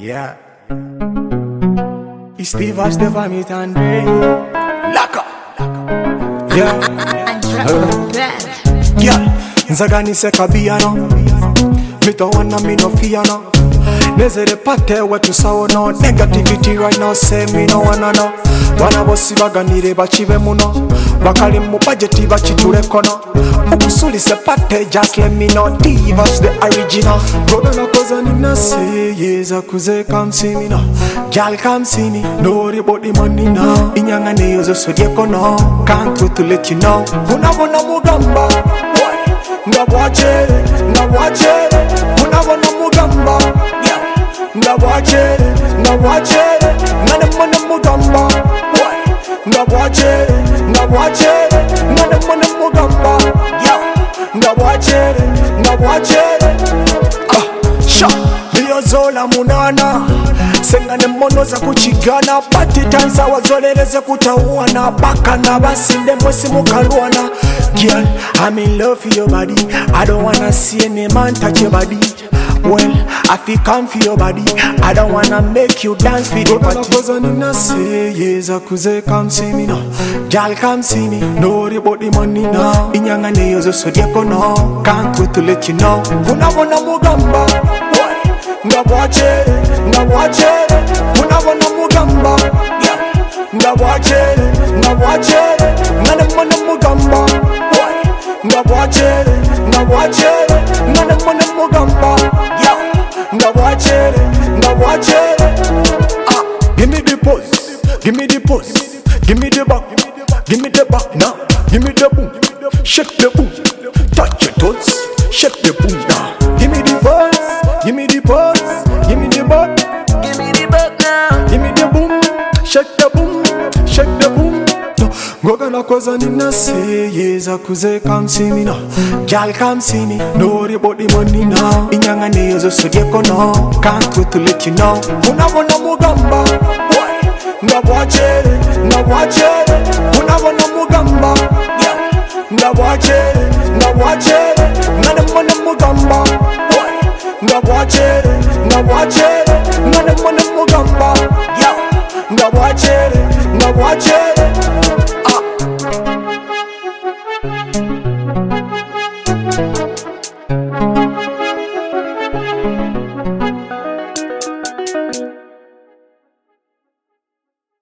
Yeah. Istivas de vamit Andre Laka. Yeah. Yeah. Nzagani se kabiano. Mito wana me no fear no. Nezere pate wetu sawo no. Negativity right now say me no wanna know. Wana bosi baganire bachibe muno. Bakali mu budget bachitule kono. Ukusuli se pate just let me know. Divas the original. Brother na koza nina say yeza kuze come see me now. Girl come see me. No worry about the money now. Inyanga ne yozo sodie kono. Can't wait to let you know. Unabona mugamba. Ngabwachere, ngabwachere, unabona mugamba. Ngabwachere, ngabwachere, nane mugamba. Ngabwachere, ngabwachere, nane mugamba. Ngabwachere, ngabwachere. Sha, biyozola munana. Sengane mono za kuchigana. Pati tanza wazoleleze kutauana. Baka na basinde mwesi mukaluana. Girl, I'm in love for your body. I don't wanna see any man touch your body. Well, I feel come for your body. I don't wanna make you dance for the party. Koza nina say yeza kuze come see me now. Girl come see me. No worry about the money now. Inyanga ne yozo sodie kono. Can't wait to let you know. Unabona mugamba. Ngabwachere, ngabwachere, unabona mugamba. Ngabwachere, ngabwachere, nane mugamba. Ngabwachere, ngabwachere, nane mugamba. Ngabwachere, ngabwachere. Give me the pose, give me the pose, give me the back, give me the back now, give me the boom, shake the boom, touch your toes, shake the boom now. Give me the pose, give me the pose, give me the back, Give me the back now. give me the boom, shake the boom, shake the boom. Goga na koza nina say yeza kuze come see me now. Girl come see me. No worry about the money now. Inyanga ne yozo sodie kono. Can't wait to let you know. Unabona mugamba. Ngabwachere, ngabwachere, unabona mugamba. Ngabwachere, ngabwachere, nane mugamba. Ngabwachere, ngabwachere.